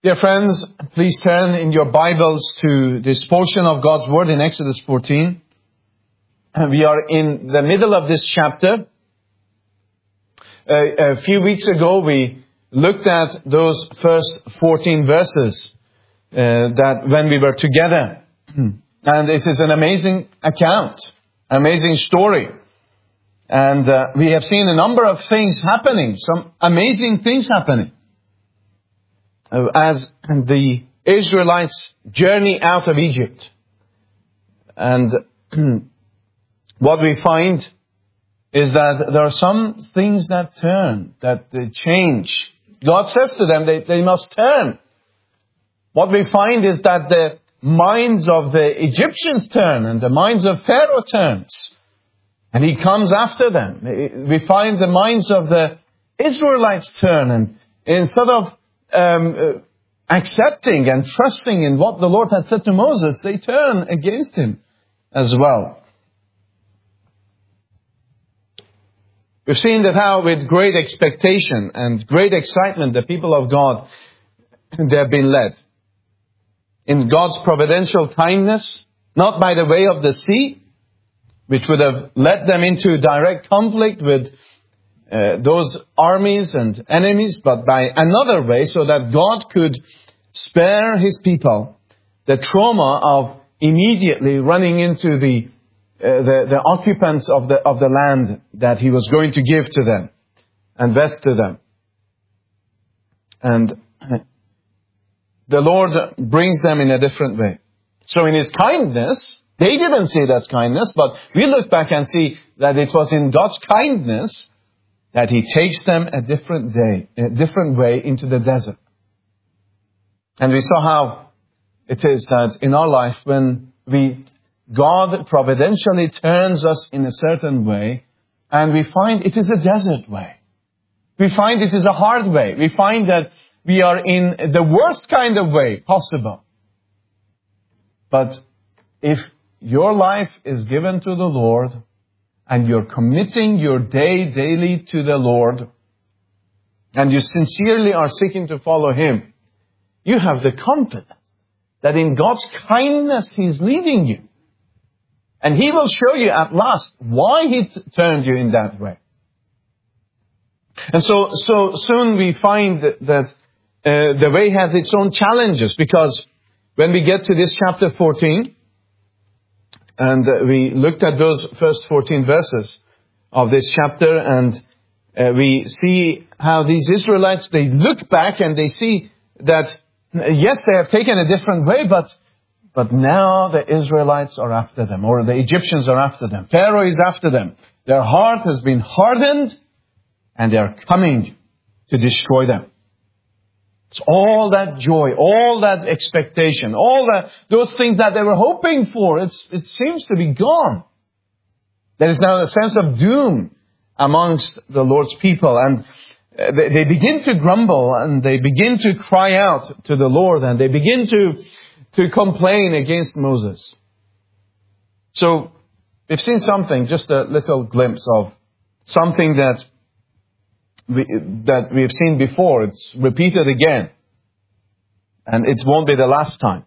Dear friends, please turn in your Bibles to this portion of God's Word in Exodus 14. We are in the middle of this chapter. A few weeks ago, we looked at those first 14 verses that when we were together. And it is an amazing account, amazing story. And we have seen a number of things happening, some amazing things happening. As the Israelites journey out of Egypt. And what we find is that there are some things that turn, that they change. God says to them they must turn. What we find is that the minds of the Egyptians turn and the minds of Pharaoh turns. And he comes after them. We find the minds of the Israelites turn, and instead of accepting and trusting in what the Lord had said to Moses, they turn against him as well. We've seen that how with great expectation and great excitement the people of God, they have been led. In God's providential kindness, not by the way of the sea, which would have led them into direct conflict with those armies and enemies, but by another way, so that God could spare His people the trauma of immediately running into the occupants of the land that He was going to give to them and vest to them. And the Lord brings them in a different way. So in His kindness, they didn't see it as kindness, but we look back and see that it was in God's kindness that He takes them a different way into the desert. And we saw how it is that in our life when God providentially turns us in a certain way, and we find it is a desert way. We find it is a hard way. We find that we are in the worst kind of way possible. But if your life is given to the Lord, and you're committing your day daily to the Lord, and you sincerely are seeking to follow Him, you have the confidence that in God's kindness He's leading you. And He will show you at last why He turned you in that way. And so soon we find that the way has its own challenges, because when we get to this chapter 14, and we looked at those first 14 verses of this chapter, and we see how these Israelites, they look back and they see that, yes, they have taken a different way, but now the Israelites are after them, or the Egyptians are after them. Pharaoh is after them. Their heart has been hardened, and they are coming to destroy them. It's all that joy, all that expectation, those things that they were hoping for, it seems to be gone. There is now a sense of doom amongst the Lord's people, and they begin to grumble, and they begin to cry out to the Lord, and they begin to complain against Moses. So we've seen something, just a little glimpse of something that we have seen before. It's repeated again. And it won't be the last time.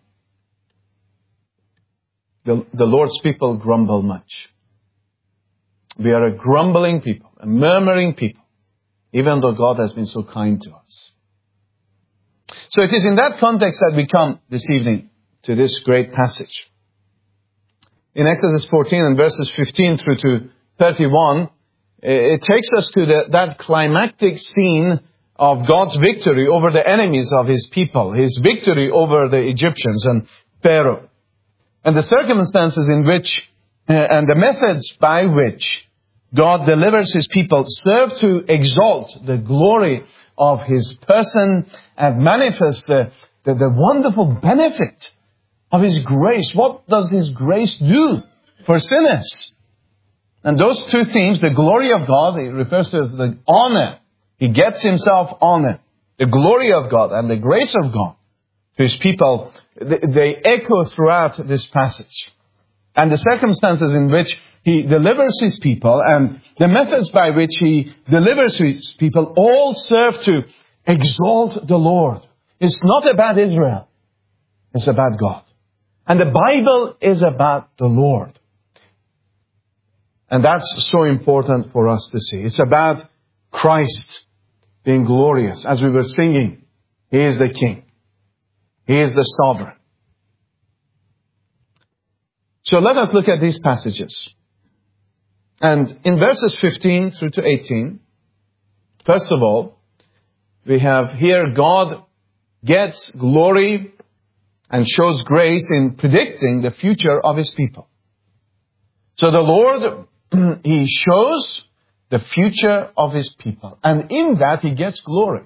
The Lord's people grumble much. We are a grumbling people, a murmuring people, even though God has been so kind to us. So it is in that context that we come this evening to this great passage. In Exodus 14 and verses 15 through to 31, it takes us to that climactic scene of God's victory over the enemies of His people, His victory over the Egyptians and Pharaoh. And the circumstances in which, and the methods by which God delivers His people serve to exalt the glory of His person and manifest the wonderful benefit of His grace. What does His grace do for sinners? And those two themes, the glory of God, it refers to as the honor. He gets Himself honor. The glory of God and the grace of God to His people, they echo throughout this passage. And the circumstances in which He delivers His people and the methods by which He delivers His people all serve to exalt the Lord. It's not about Israel. It's about God. And the Bible is about the Lord. And that's so important for us to see. It's about Christ being glorious. As we were singing, He is the King. He is the sovereign. So let us look at these passages. And in verses 15 through to 18, first of all, we have here God gets glory and shows grace in predicting the future of His people. So the Lord, He shows the future of His people. And in that He gets glory.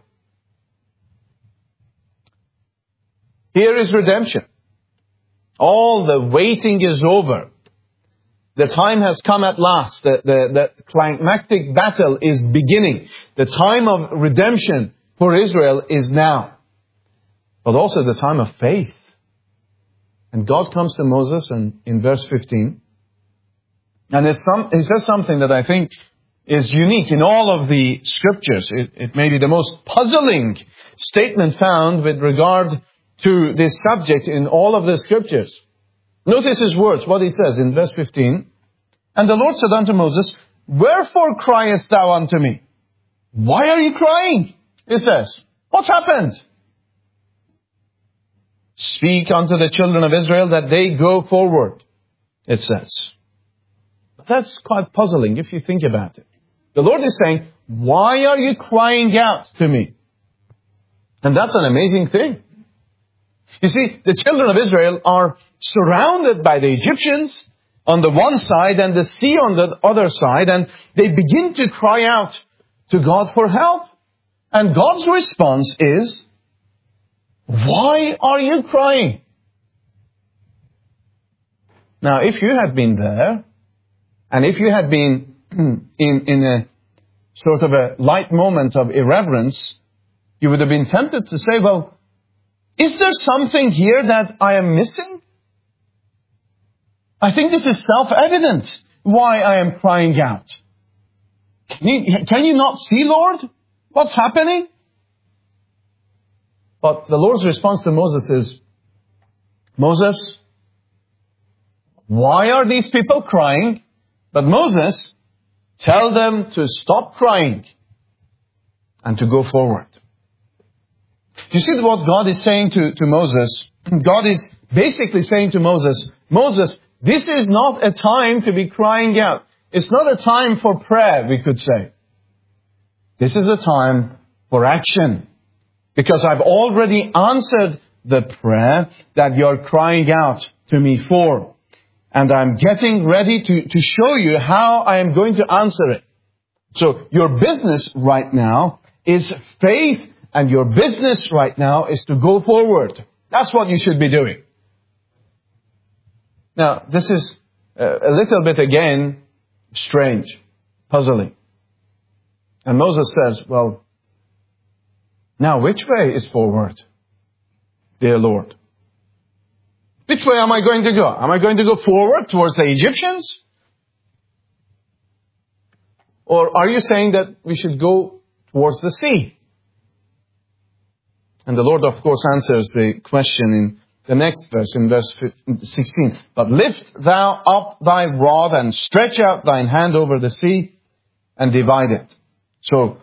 Here is redemption. All the waiting is over. The time has come at last. The climactic battle is beginning. The time of redemption for Israel is now. But also the time of faith. And God comes to Moses in verse 15. And he says something that I think is unique in all of the scriptures. It may be the most puzzling statement found with regard to this subject in all of the scriptures. Notice his words, what he says in verse 15. And the Lord said unto Moses, Wherefore criest thou unto me? Why are you crying? He says. What's happened? Speak unto the children of Israel that they go forward, it says. But that's quite puzzling if you think about it. The Lord is saying, why are you crying out to me? And that's an amazing thing. You see, the children of Israel are surrounded by the Egyptians on the one side and the sea on the other side, and they begin to cry out to God for help. And God's response is, why are you crying? Now, if you had been there, and if you had been in a sort of a light moment of irreverence, you would have been tempted to say, well, is there something here that I am missing? I think this is self-evident why I am crying out. Can you not see, Lord, what's happening? But the Lord's response to Moses is, Moses, why are these people crying? But Moses, tell them to stop crying and to go forward. You see what God is saying to Moses? God is basically saying to Moses, Moses, this is not a time to be crying out. It's not a time for prayer, we could say. This is a time for action. Because I've already answered the prayer that you're crying out to me for. And I'm getting ready to show you how I am going to answer it. So your business right now is faith, and your business right now is to go forward. That's what you should be doing. Now, this is a little bit, again, strange, puzzling. And Moses says, well, now which way is forward, dear Lord? Which way am I going to go? Am I going to go forward towards the Egyptians? Or are you saying that we should go towards the sea? And the Lord, of course, answers the question in the next verse, in verse 16. But lift thou up thy rod and stretch out thine hand over the sea and divide it. So,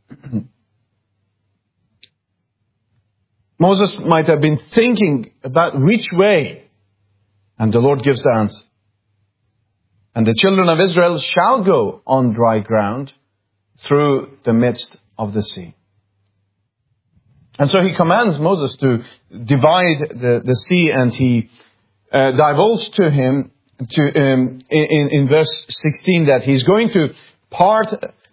Moses might have been thinking about which way. And the Lord gives the answer. And the children of Israel shall go on dry ground through the midst of the sea. And so He commands Moses to divide the sea, and He divulges to him in verse 16 that He's going to part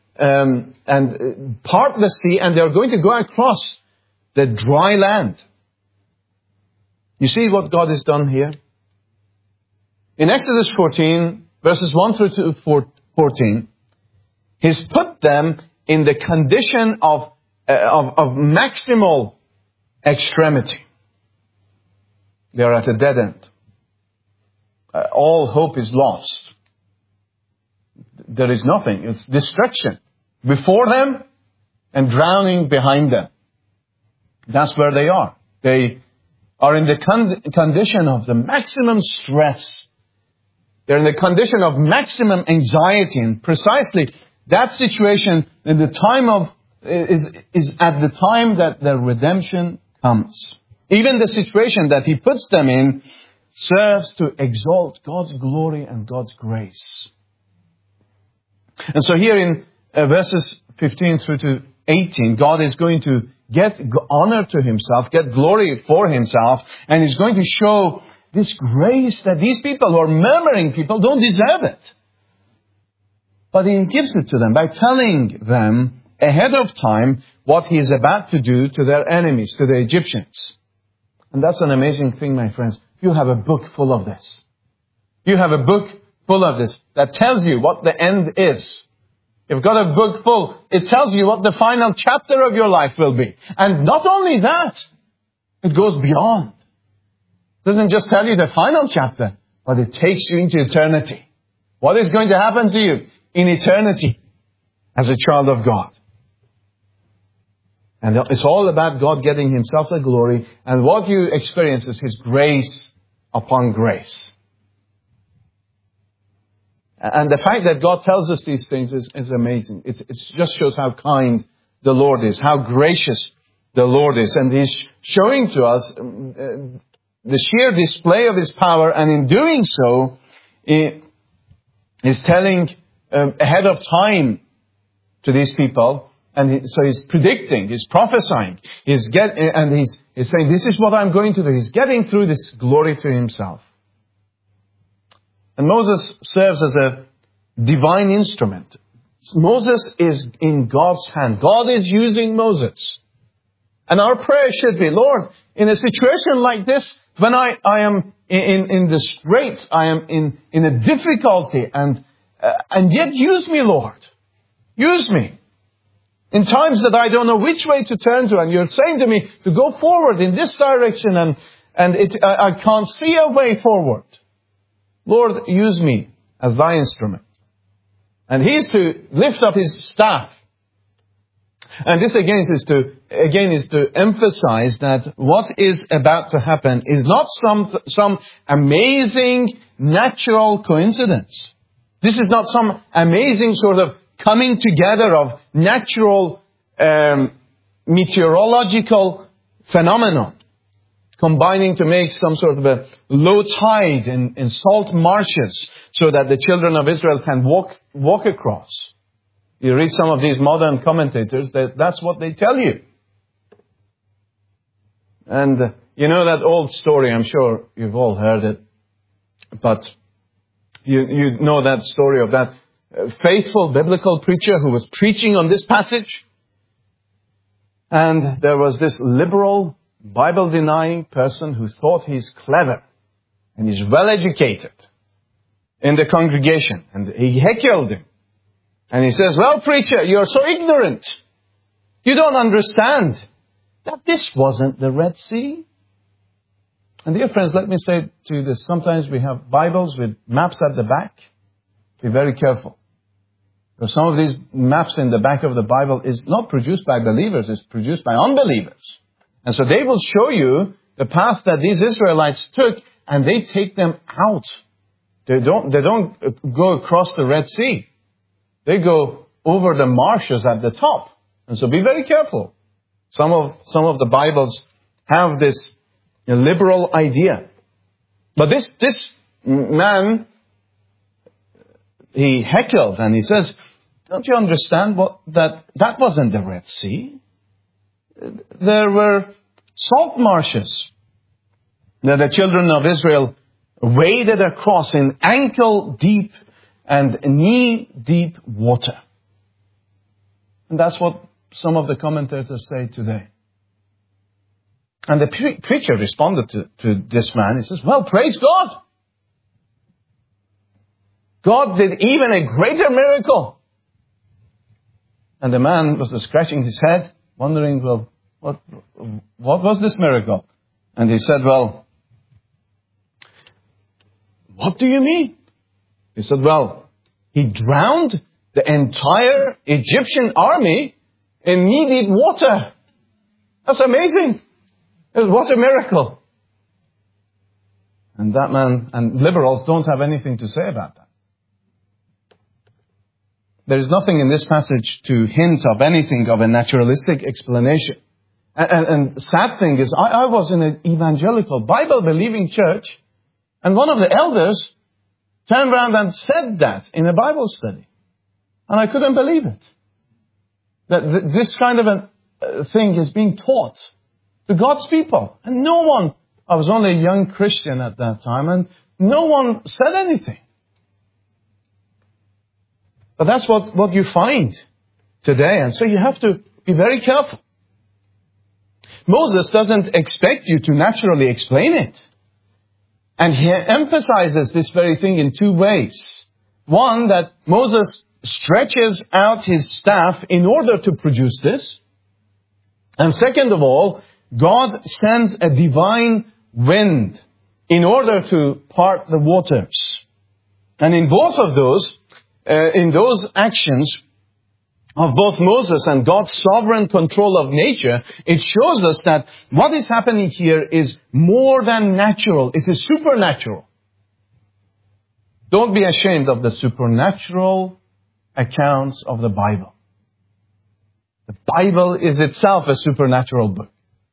the sea, and they're going to go across the dry land. You see what God has done here? In Exodus 14, verses 1 through to 14, He's put them in the condition of maximal extremity. They are at a dead end. All hope is lost. There is nothing. It's destruction before them and drowning behind them. That's where they are. They are in the condition of the maximum stress. They're in the condition of maximum anxiety. And precisely that situation in the time of is at the time that their redemption comes. Even the situation that He puts them in serves to exalt God's glory and God's grace. And so here in verses 15 through to 18, God is going to get honor to Himself, get glory for Himself, and He's going to show this grace that these people who are murmuring people don't deserve it. But He gives it to them by telling them ahead of time what He is about to do to their enemies, to the Egyptians. And that's an amazing thing, my friends. You have a book full of this. You have a book full of this that tells you what the end is. You've got a book full. It tells you what the final chapter of your life will be. And not only that, it goes beyond. It doesn't just tell you the final chapter, but it takes you into eternity. What is going to happen to you in eternity as a child of God? And it's all about God getting Himself the glory. And what you experience is His grace upon grace. And the fact that God tells us these things is amazing. It just shows how kind the Lord is, how gracious the Lord is. And He's showing to us the sheer display of His power. And in doing so, He is telling ahead of time to these people. And so He's predicting, He's prophesying, He's saying, this is what I'm going to do. He's getting through this glory to Himself. And Moses serves as a divine instrument. Moses is in God's hand. God is using Moses. And our prayer should be, Lord, in a situation like this, when I am in the straits, I am in a difficulty, and yet use me, Lord. Use me. In times that I don't know which way to turn to, and You're saying to me to go forward in this direction, and I can't see a way forward. Lord, use me as Thy instrument. And He's to lift up His staff. And this again is to emphasize that what is about to happen is not some amazing natural coincidence. This is not some amazing sort of coming together of natural meteorological phenomenon, combining to make some sort of a low tide in salt marshes so that the children of Israel can walk across. You read some of these modern commentators, that's what they tell you. And you know that old story, I'm sure you've all heard it, but you know that story of that faithful biblical preacher who was preaching on this passage. And there was this liberal, Bible-denying person who thought he's clever and he's well-educated in the congregation. And he heckled him. And he says, well, preacher, you're so ignorant. You don't understand that this wasn't the Red Sea. And dear friends, let me say to you this. Sometimes we have Bibles with maps at the back. Be very careful. Because some of these maps in the back of the Bible is not produced by believers, it's produced by unbelievers. And so they will show you the path that these Israelites took, and they take them out. They don't go across the Red Sea. They go over the marshes at the top. And so be very careful. Some of the Bibles have this liberal idea. But this man, he heckled and he says, don't you understand that wasn't the Red Sea? There were salt marshes that the children of Israel waded across in ankle-deep and knee-deep water. And that's what some of the commentators say today. And the preacher responded to this man. He says, well, praise God. God did even a greater miracle. And the man was scratching his head, wondering, well, what was this miracle? And he said, well, what do you mean? He said, well, He drowned the entire Egyptian army in knee-deep water. That's amazing. What a miracle. And that man, and liberals don't have anything to say about that. There is nothing in this passage to hint of anything of a naturalistic explanation. And sad thing is, I was in an evangelical, Bible-believing church, and one of the elders turned around and said that in a Bible study. And I couldn't believe it. That this kind of a thing is being taught to God's people. And no one, I was only a young Christian at that time, and no one said anything. But that's what you find today. And so you have to be very careful. Moses doesn't expect you to naturally explain it. And he emphasizes this very thing in two ways. One, that Moses stretches out his staff in order to produce this. And second of all, God sends a divine wind in order to part the waters. And in both of those, in those actions of both Moses and God's sovereign control of nature, it shows us that what is happening here is more than natural. It is supernatural. Don't be ashamed of the supernatural accounts of the Bible. The Bible is itself a supernatural book.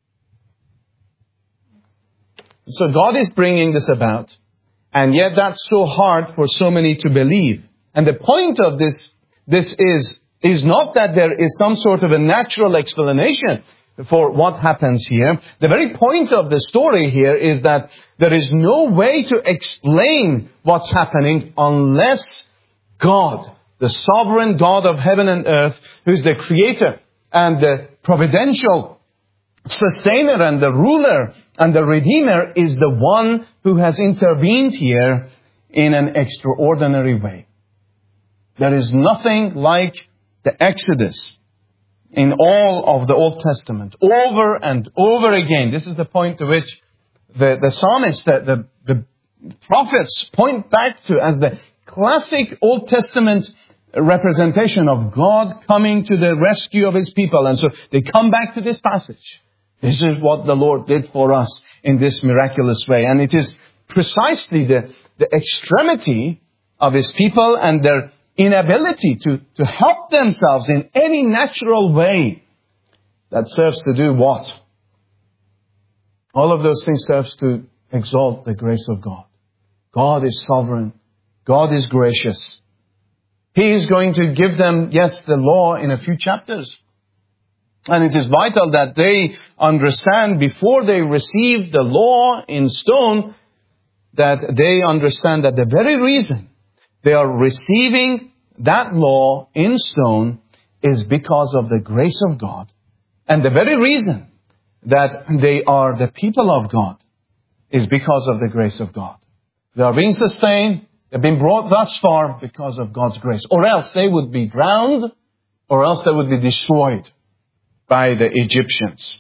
So God is bringing this about, and yet that's so hard for so many to believe. And the point of this is not that there is some sort of a natural explanation for what happens here. The very point of the story here is that there is no way to explain what's happening unless God, the sovereign God of heaven and earth, who is the creator and the providential sustainer and the ruler and the redeemer, is the one who has intervened here in an extraordinary way. There is nothing like the Exodus in all of the Old Testament, over and over again. This is the point to which the psalmist, the prophets point back to as the classic Old Testament representation of God coming to the rescue of His people. And so they come back to this passage. This is what the Lord did for us in this miraculous way. And it is precisely the extremity of His people and their inability to help themselves in any natural way that serves to do what? All of those things serves to exalt the grace of God. God is sovereign. God is gracious. He is going to give them, yes, the law in a few chapters. And it is vital that they understand before they receive the law in stone, that they understand that the very reason they are receiving that law in stone is because of the grace of God. And the very reason that they are the people of God is because of the grace of God. They are being sustained. They've been brought thus far because of God's grace. Or else they would be drowned, or else they would be destroyed by the Egyptians.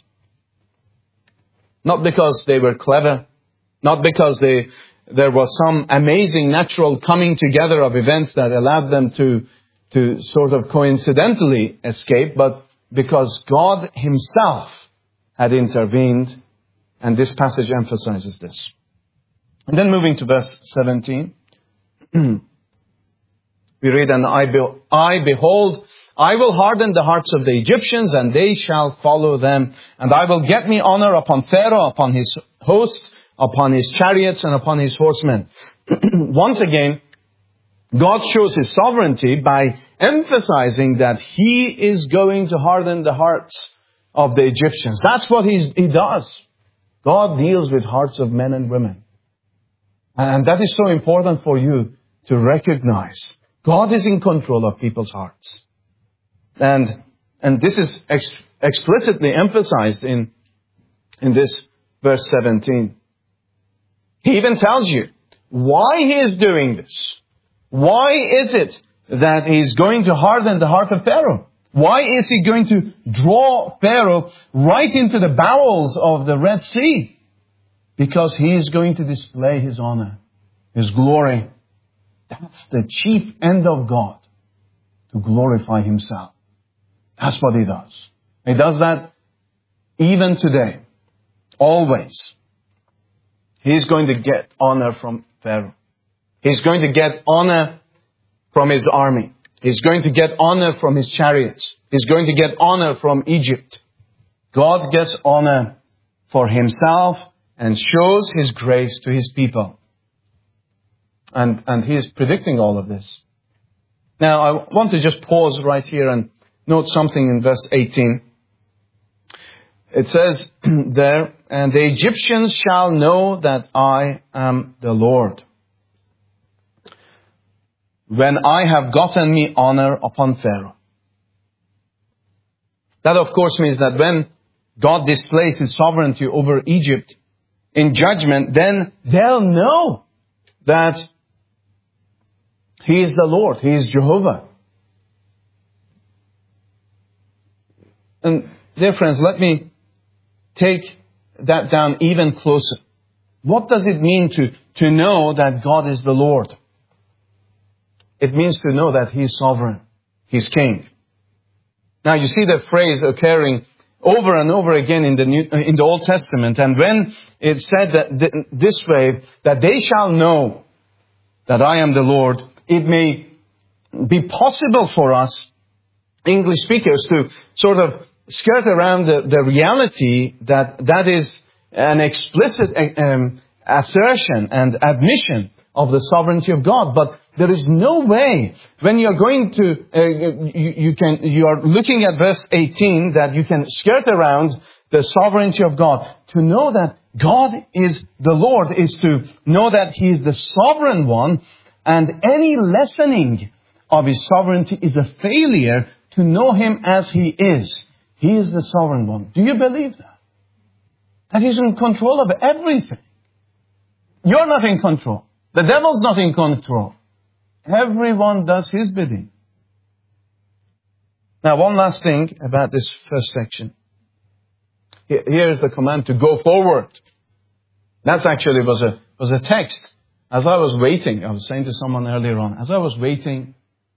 Not because they were clever, not because there was some amazing natural coming together of events that allowed them to sort of coincidentally escape, but because God Himself had intervened, and this passage emphasizes this. And then moving to verse 17, we read, "And I behold, I will harden the hearts of the Egyptians, and they shall follow them. And I will get me honor upon Pharaoh, upon his host, upon his chariots, and upon his horsemen." Once again, God shows His sovereignty by emphasizing that He is going to harden the hearts of the Egyptians. That's what He does. God deals with hearts of men and women. And that is so important for you to recognize. God is in control of people's hearts. And this is explicitly emphasized in this verse 17. He even tells you why He is doing this. Why is it that He's going to harden the heart of Pharaoh? Why is He going to draw Pharaoh right into the bowels of the Red Sea? Because He is going to display His honor, His glory. That's the chief end of God, to glorify Himself. That's what He does. He does that even today, always, he's going to get honor from Pharaoh. He's going to get honor from his army. He's going to get honor from his chariots. He's going to get honor from Egypt. God gets honor for himself and shows his grace to his people. And he is predicting all of this. Now, I want to just pause right here and note something in verse 18. It says there, and the Egyptians shall know that I am the Lord, when I have gotten me honor upon Pharaoh. That, of course, means that when God displays his sovereignty over Egypt in judgment, then they'll know that he is the Lord. He is Jehovah. And dear friends, let me take that down even closer. What does it mean to know that God is the Lord? It means to know that he is sovereign. He's king. Now you see the phrase occurring over and over again in the Old Testament. And when it said that this way, that they shall know that I am the Lord, it may be possible for us, English speakers, to sort of skirt around the reality that is an explicit assertion and admission of the sovereignty of God. But there is no way, when you're going to, you are looking at verse 18, that you can skirt around the sovereignty of God. To know that God is the Lord is to know that he is the sovereign one, and any lessening of his sovereignty is a failure to know him as he is. He is the sovereign one. Do you believe that? That he's in control of everything. You're not in control. The devil's not in control. Everyone does his bidding. Now, one last thing about this first section. Here is the command to go forward. That actually was a text. As I was waiting, I was saying to someone earlier on, as I was waiting,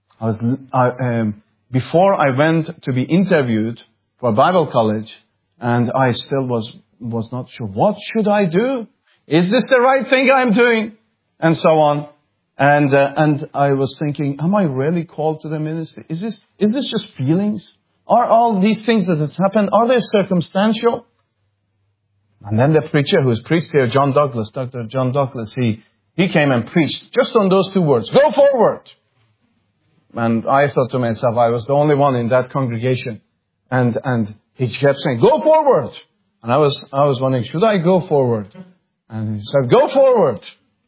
before I went to be interviewed for Bible college, and I still was not sure. What should I do? Is this the right thing I'm doing? And so on. And I was thinking, am I really called to the ministry? Is this just feelings? Are all these things that has happened, are they circumstantial? And then the preacher who's preached here, Dr. John Douglas, he came and preached just on those two words, go forward. And I thought to myself, I was the only one in that congregation. And he kept saying, go forward. And I was wondering, should I go forward? And he said, go forward.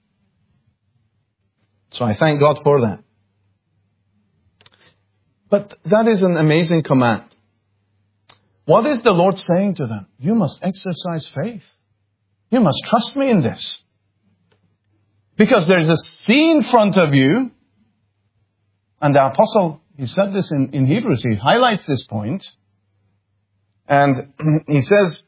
So I thank God for that. But that is an amazing command. What is the Lord saying to them? You must exercise faith. You must trust me in this. Because there's a sea in front of you. And the apostle, he said this in Hebrews, he highlights this point. And he says,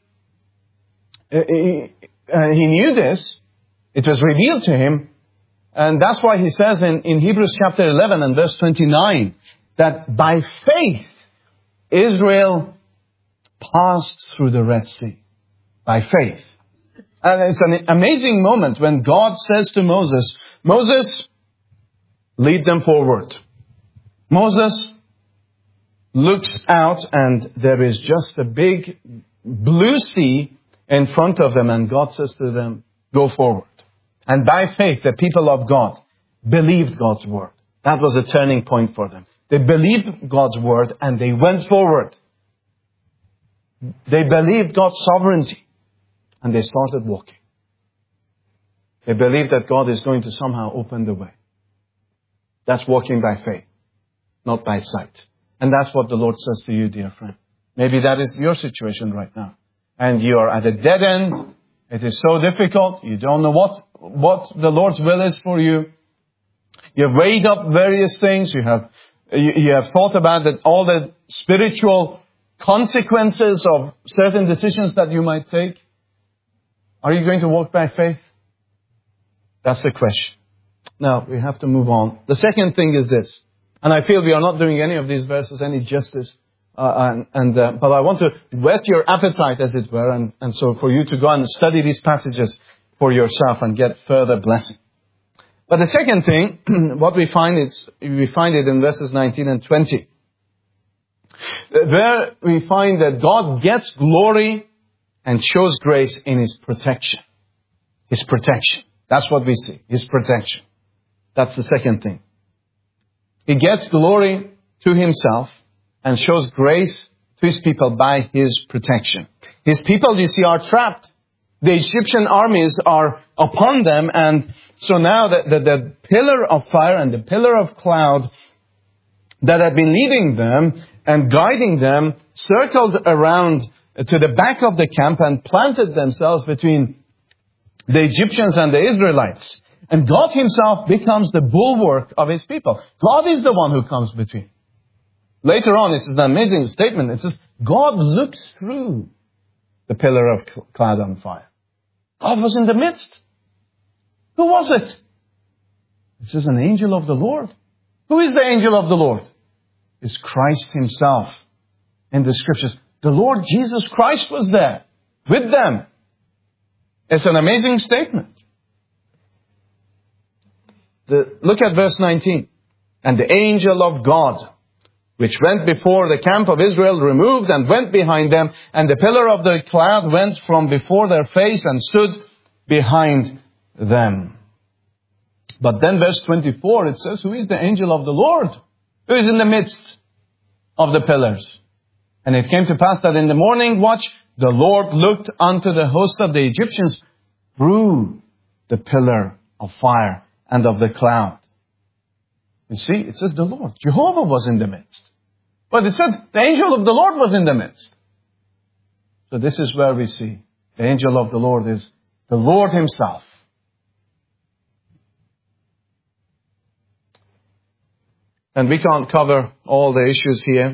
he knew this. It was revealed to him. And that's why he says in Hebrews chapter 11 and verse 29, that by faith, Israel passed through the Red Sea. By faith. And it's an amazing moment when God says to Moses, Moses, lead them forward. Moses looks out and there is just a big blue sea in front of them, and God says to them, go forward. And by faith, the people of God believed God's word. That was a turning point for them. They believed God's word and they went forward. They believed God's sovereignty and they started walking. They believed that God is going to somehow open the way. That's walking by faith, not by sight. And that's what the Lord says to you, dear friend. Maybe that is your situation right now. And you are at a dead end. It is so difficult. You don't know what the Lord's will is for you. You have weighed up various things. You have thought about all the spiritual consequences of certain decisions that you might take. Are you going to walk by faith? That's the question. Now, we have to move on. The second thing is this. And I feel we are not doing any of these verses any justice But I want to whet your appetite, as it were, and so for you to go and study these passages for yourself and get further blessing. But the second thing, what we find it in verses 19 and 20. Where we find that God gets glory and shows grace in His protection. His protection. That's what we see. His protection. That's the second thing. He gets glory to Himself and shows grace to His people by His protection. His people, you see, are trapped. The Egyptian armies are upon them, and so now the pillar of fire and the pillar of cloud that had been leading them and guiding them circled around to the back of the camp and planted themselves between the Egyptians and the Israelites. And God Himself becomes the bulwark of His people. God is the one who comes between. Later on, it's an amazing statement. It says, God looked through the pillar of cloud and fire. God was in the midst. Who was it? It says an angel of the Lord. Who is the angel of the Lord? It's Christ Himself. In the Scriptures, the Lord Jesus Christ was there with them. It's an amazing statement. Look at verse 19. And the angel of God, which went before the camp of Israel, removed and went behind them, and the pillar of the cloud went from before their face and stood behind them. But then verse 24, it says, who is the angel of the Lord? Who is in the midst of the pillars? And it came to pass that in the morning watch, the Lord looked unto the host of the Egyptians through the pillar of fire and of the cloud. You see, it says the Lord. Jehovah was in the midst. But it says the angel of the Lord was in the midst. So this is where we see the angel of the Lord is the Lord Himself. And we can't cover all the issues here.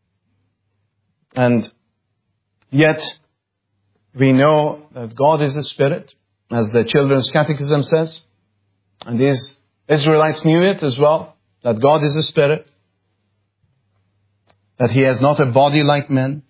And yet, we know that God is a spirit, as the Children's Catechism says. And these Israelites knew it as well, that God is a spirit, that He has not a body like men.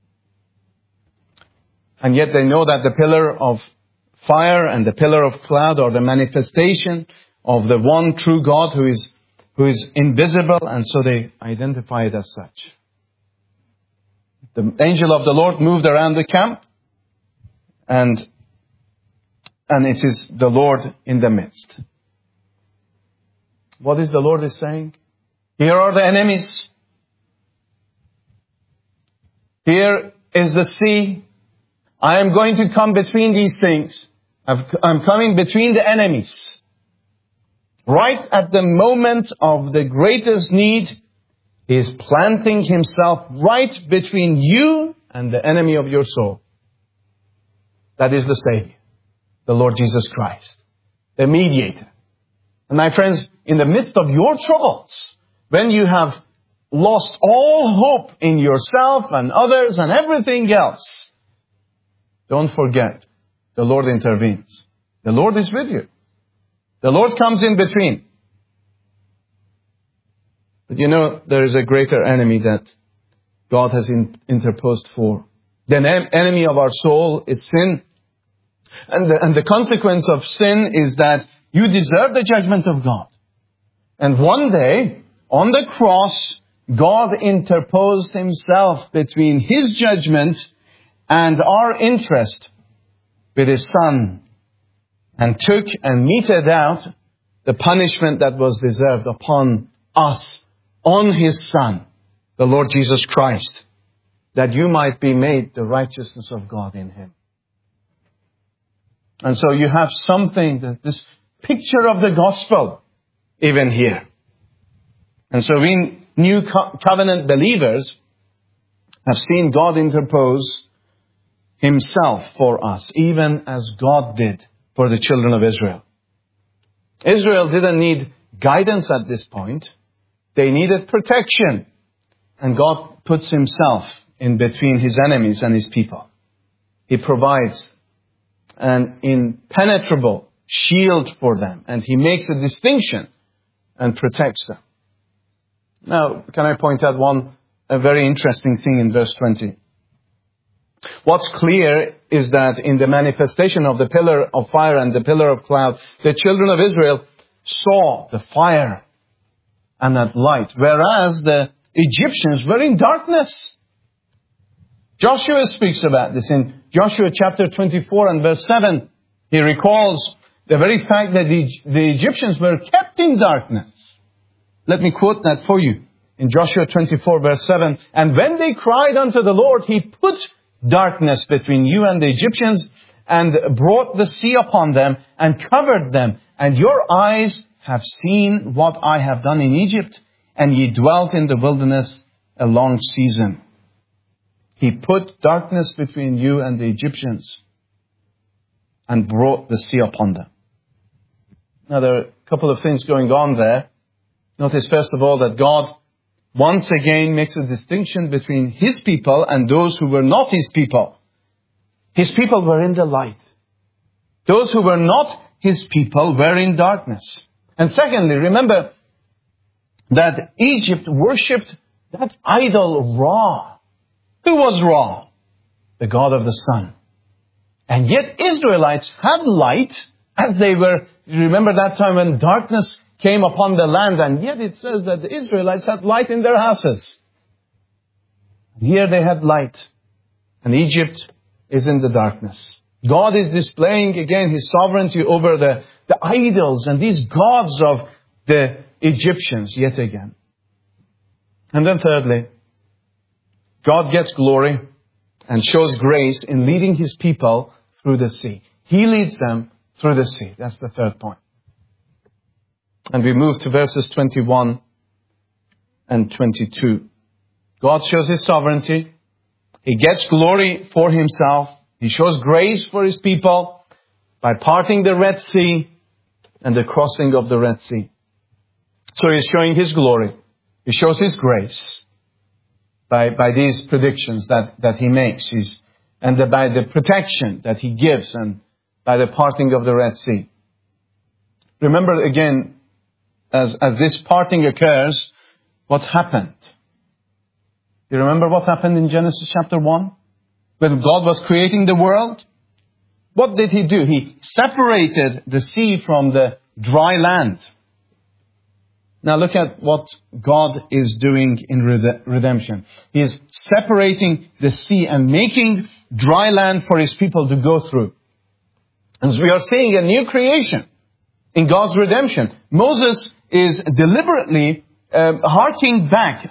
And yet they know that the pillar of fire and the pillar of cloud are the manifestation of the one true God who is invisible, and so they identify it as such. The angel of the Lord moved around the camp, and it is the Lord in the midst. What is the Lord is saying? Here are the enemies. Here is the sea. I am going to come between these things. I'm coming between the enemies. Right at the moment of the greatest need, He is planting Himself right between you and the enemy of your soul. That is the Savior, the Lord Jesus Christ, the mediator. And my friends, in the midst of your troubles, when you have lost all hope in yourself and others and everything else, don't forget, the Lord intervenes. The Lord is with you. The Lord comes in between. But you know, there is a greater enemy that God has interposed for. The enemy of our soul is sin. And the consequence of sin is that you deserve the judgment of God. And one day, on the cross, God interposed Himself between His judgment and our interest with His Son, and took and meted out the punishment that was deserved upon us, on His Son, the Lord Jesus Christ, that you might be made the righteousness of God in Him. And so you have something, this picture of the gospel, even here. And so we new covenant believers have seen God interpose Himself for us, even as God did for the children of Israel. Israel didn't need guidance at this point. They needed protection. And God puts Himself in between His enemies and His people. He provides an impenetrable shield for them. And He makes a distinction and protects them. Now, can I point out one a very interesting thing in verse 20. What's clear is that in the manifestation of the pillar of fire and the pillar of cloud, the children of Israel saw the fire and that light, whereas the Egyptians were in darkness. Joshua speaks about this in Joshua chapter 24 and verse 7. He recalls the very fact that the Egyptians were kept in darkness. Let me quote that for you. In Joshua 24 verse 7, "And when they cried unto the Lord, He put darkness between you and the Egyptians, and brought the sea upon them, and covered them. And your eyes have seen what I have done in Egypt, and ye dwelt in the wilderness a long season." He put darkness between you and the Egyptians, and brought the sea upon them. Now there are a couple of things going on there. Notice first of all that God once again makes a distinction between His people and those who were not His people. His people were in the light. Those who were not His people were in darkness. And secondly, remember that Egypt worshipped that idol Ra. Who was Ra? The god of the sun. And yet Israelites had light as they were, remember that time when darkness came upon the land, and yet it says that the Israelites had light in their houses. Here they had light, and Egypt is in the darkness. God is displaying again His sovereignty over the idols and these gods of the Egyptians yet again. And then thirdly, God gets glory and shows grace in leading His people through the sea. He leads them through the sea. That's the third point. And we move to verses 21 and 22. God shows His sovereignty. He gets glory for Himself. He shows grace for His people by parting the Red Sea and the crossing of the Red Sea. So He's showing His glory. He shows His grace by these predictions that He makes. And by the protection that He gives and by the parting of the Red Sea. Remember again, as this parting occurs, what happened? You remember what happened in Genesis chapter 1? When God was creating the world? What did He do? He separated the sea from the dry land. Now look at what God is doing in redemption. He is separating the sea and making dry land for His people to go through. And we are seeing a new creation in God's redemption. Moses is deliberately hearkening back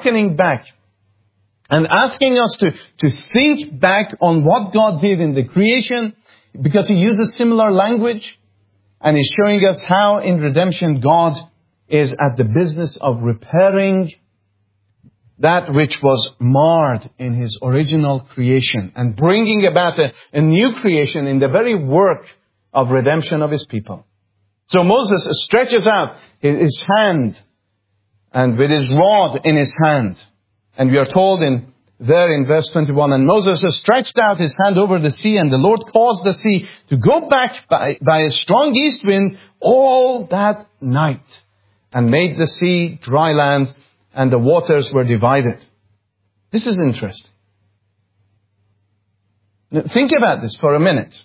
and asking us to think back on what God did in the creation, because He uses similar language, and He's showing us how in redemption God is at the business of repairing that which was marred in His original creation and bringing about a new creation in the very work of redemption of His people. So Moses stretches out his hand, and with his rod in his hand. And we are told in verse 21, "And Moses stretched out his hand over the sea, and the Lord caused the sea to go back by a strong east wind all that night, and made the sea dry land, and the waters were divided." This is interesting. Now, think about this for a minute.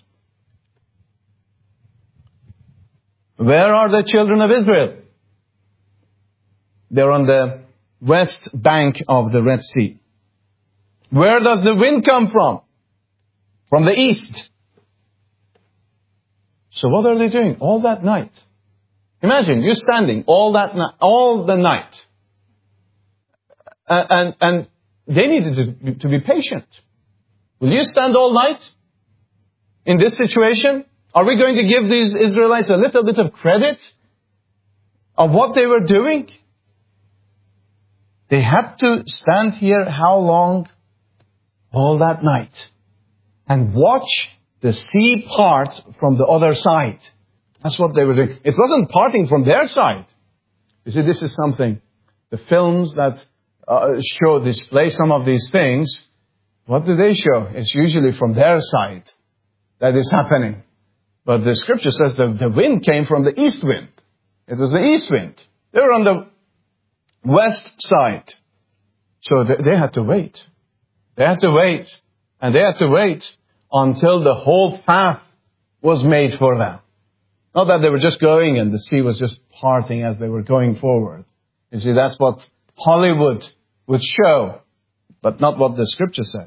Where are the children of Israel? They're on the west bank of the Red Sea. Where does the wind come from? From the east. So what are they doing all that night? Imagine you standing all the night. And they needed to be patient. Will you stand all night in this situation? Are we going to give these Israelites a little bit of credit of what they were doing? They had to stand here how long? All that night. And watch the sea part from the other side. That's what they were doing. It wasn't parting from their side. You see, this is something. The films that display some of these things, what do they show? It's usually from their side that is happening. But the scripture says that the wind came from the east wind. It was the east wind. They were on the west side. So they had to wait. They had to wait. And they had to wait until the whole path was made for them. Not that they were just going and the sea was just parting as they were going forward. You see, that's what Hollywood would show, but not what the Scripture says.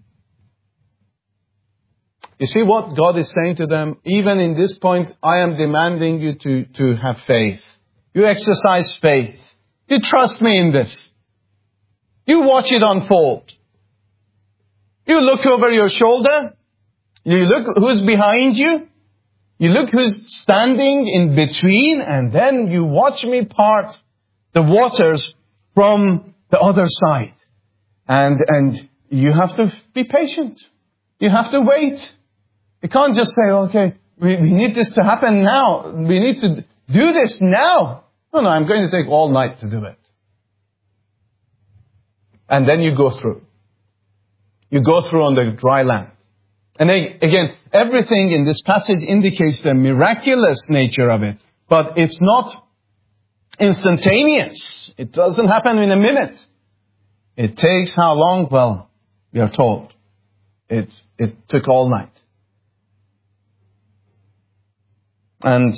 You see what God is saying to them? Even in this point, I am demanding you to have faith. You exercise faith. You trust me in this. You watch it unfold. You look over your shoulder. You look who's behind you. You look who's standing in between, and then you watch me part the waters from the other side. And you have to be patient. You have to wait. You can't just say, okay, we need this to happen now. We need to do this now. No, I'm going to take all night to do it. And then you go through. You go through on the dry land. And again, everything in this passage indicates the miraculous nature of it. But it's not instantaneous. It doesn't happen in a minute. It takes how long? Well, we are told. It took all night. And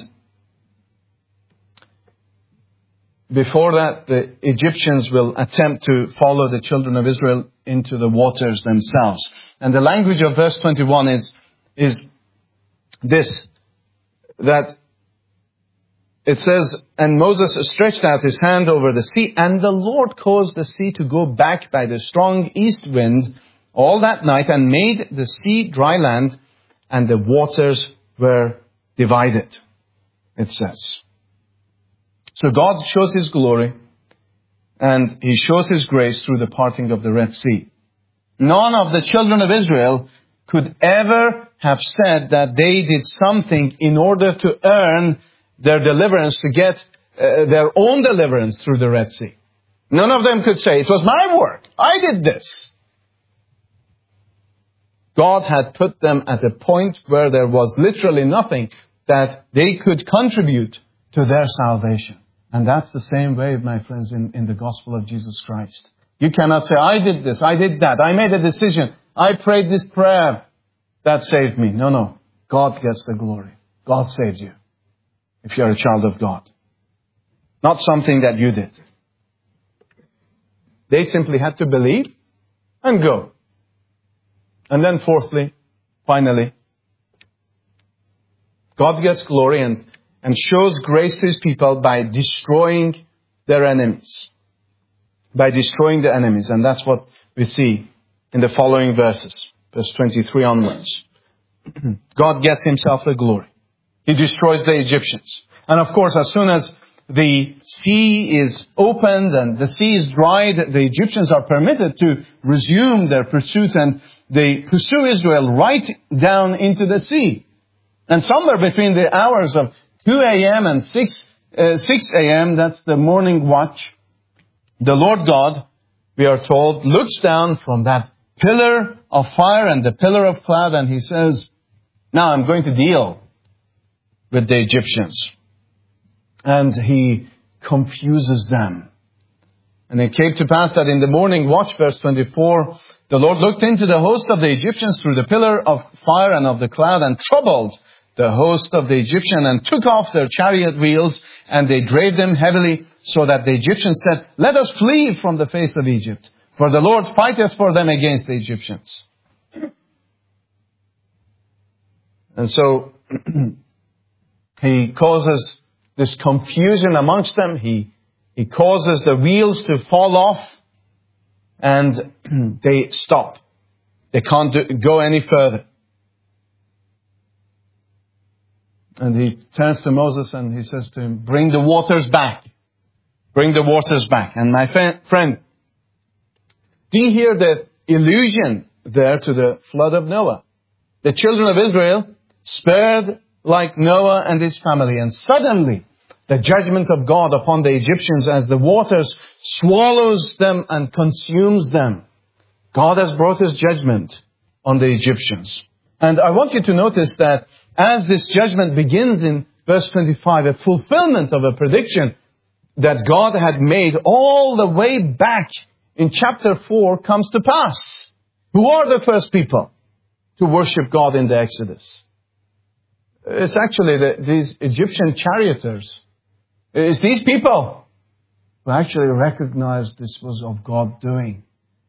before that, the Egyptians will attempt to follow the children of Israel into the waters themselves. And the language of verse 21 is this, that it says, and Moses stretched out his hand over the sea, and the Lord caused the sea to go back by the strong east wind all that night, and made the sea dry land, and the waters were divided, it says. So God shows His glory, and He shows His grace through the parting of the Red Sea. None of the children of Israel could ever have said that they did something in order to earn their deliverance, to get their own deliverance through the Red Sea. None of them could say, it was my work. I did this. God had put them at a point where there was literally nothing that they could contribute to their salvation. And that's the same way, my friends, in the gospel of Jesus Christ. You cannot say, I did this, I did that, I made a decision, I prayed this prayer, that saved me. No. God gets the glory. God saved you, if you're a child of God. Not something that you did. They simply had to believe and go. And then fourthly, finally, God gets glory and shows grace to His people by destroying their enemies. By destroying the enemies. And that's what we see in the following verses. Verse 23 onwards. God gets Himself the glory. He destroys the Egyptians. And of course, as soon as the sea is opened and the sea is dried, the Egyptians are permitted to resume their pursuit, and they pursue Israel right down into the sea. And somewhere between the hours of 2 a.m. and 6 a.m., that's the morning watch, the Lord God, we are told, looks down from that pillar of fire and the pillar of cloud, and He says, now I'm going to deal with the Egyptians. And He confuses them. And it came to pass that in the morning watch, verse 24, the Lord looked into the host of the Egyptians through the pillar of fire and of the cloud, and troubled the host of the Egyptian, and took off their chariot wheels, and they drave them heavily, so that the Egyptians said, let us flee from the face of Egypt, for the Lord fighteth for them against the Egyptians. And so He causes this confusion amongst them. He causes the wheels to fall off, and they stop. They can't go any further. And He turns to Moses and He says to him, bring the waters back. Bring the waters back. And my friend, do you hear the allusion there to the flood of Noah? The children of Israel spared like Noah and his family. And suddenly, the judgment of God upon the Egyptians as the waters swallows them and consumes them. God has brought His judgment on the Egyptians. And I want you to notice that as this judgment begins in verse 25, a fulfillment of a prediction that God had made all the way back in chapter 4 comes to pass. Who are the first people to worship God in the Exodus? It's actually these Egyptian charioteers. It's these people who actually recognized this was of God doing.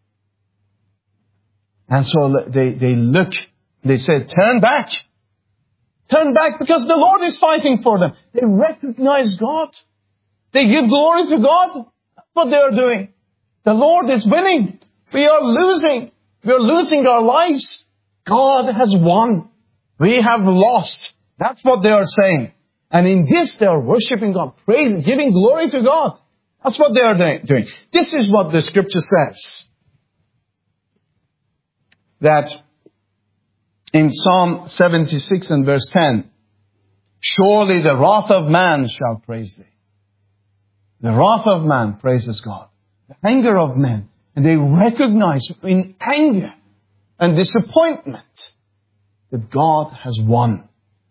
And so they look, they say, turn back. Turn back because the Lord is fighting for them. They recognize God. They give glory to God. That's what they are doing. The Lord is winning. We are losing. We are losing our lives. God has won. We have lost. That's what they are saying. And in this they are worshiping God, praising, giving glory to God. That's what they are doing. This is what the scripture says. That in Psalm 76 and verse 10, surely the wrath of man shall praise thee. The wrath of man praises God. The anger of men. And they recognize in anger and disappointment that God has won.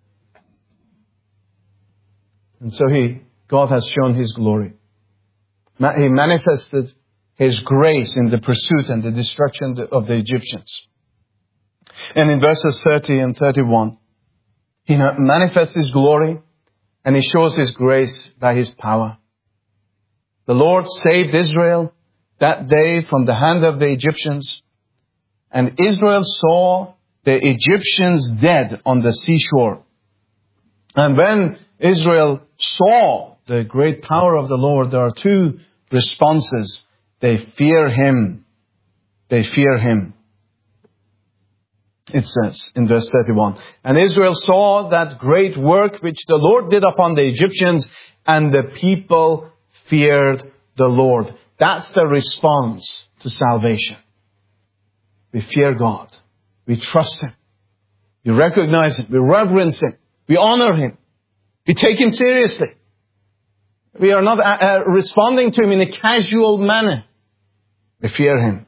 And so God has shown His glory. He manifested His grace in the pursuit and the destruction of the Egyptians. And in verses 30 and 31, He manifests His glory and He shows His grace by His power. The Lord saved Israel that day from the hand of the Egyptians. And Israel saw the Egyptians dead on the seashore. And when Israel saw the great power of the Lord, there are two responses. They fear Him. They fear Him. It says in verse 31, and Israel saw that great work which the Lord did upon the Egyptians, and the people feared the Lord. That's the response to salvation. We fear God. We trust Him. We recognize Him. We reverence Him. We honor Him. We take Him seriously. We are not responding to Him in a casual manner. We fear Him.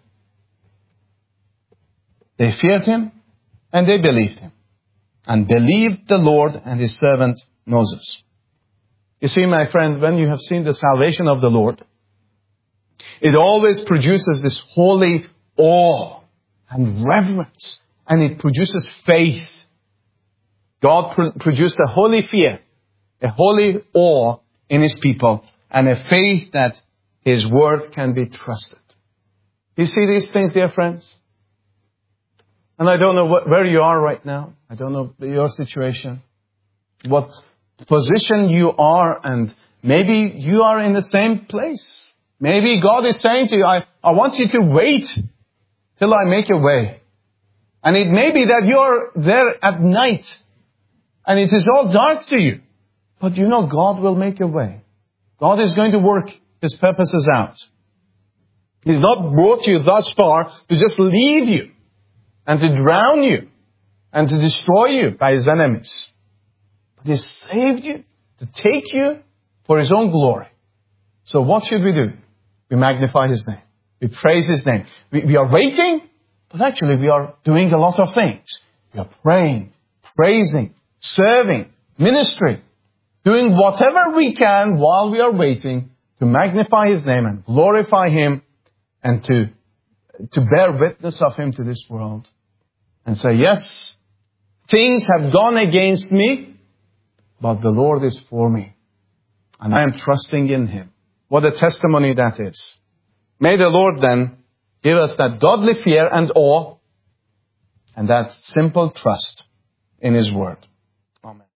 They feared Him and they believed Him. And believed the Lord and His servant Moses. You see, my friend, when you have seen the salvation of the Lord, it always produces this holy awe and reverence. And it produces faith. God produced a holy fear, a holy awe in His people, and a faith that His word can be trusted. You see these things, dear friends? And I don't know where you are right now. I don't know your situation, what position you are, and maybe you are in the same place. Maybe God is saying to you, I want you to wait till I make a way. And it may be that you're there at night and it is all dark to you. But you know God will make a way. God is going to work His purposes out. He's not brought you thus far to just leave you and to drown you and to destroy you by His enemies. But He saved you to take you for His own glory. So what should we do? We magnify His name. We praise His name. We are waiting, but actually we are doing a lot of things. We are praying, praising, serving, ministering, doing whatever we can while we are waiting to magnify His name and glorify Him and to bear witness of Him to this world. And say, yes, things have gone against me, but the Lord is for me. And I am trusting in Him. What a testimony that is. May the Lord then give us that godly fear and awe and that simple trust in His word. Amen.